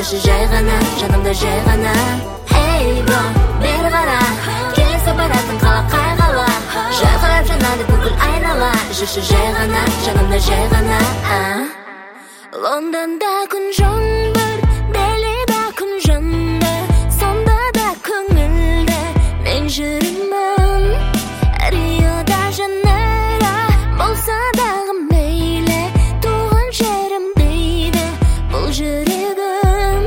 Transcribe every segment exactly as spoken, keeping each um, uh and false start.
жүрші жай ғана, жанымда жай ғана. Эй, бро, бері қара, келесі баратын қала қай қала. Жарқырап жанады бүкіл айнала, жүрші жай ғана, жанымда жай ғана. Лондонда күн жаңбыр, Делида күн жанды, сонда да көңілді мен жүремін. Риода Жанейро болса дағы мейлі, туған жерім дейді бұл жүрегім.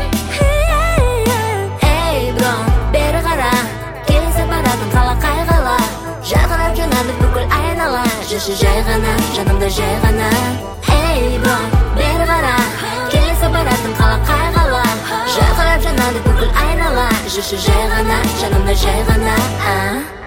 Эй, бро, бері қара, келесі баратын қала қай қала. Жарқырап жанады бүкіл айнала, жүрші жай ғана, жанымда жай ғана. Эй, бро, бері қара, келесі баратын қала қай қала. Жарқырап жанады бүкіл айнала, жүрші жай ғана, жанымда жай ғана.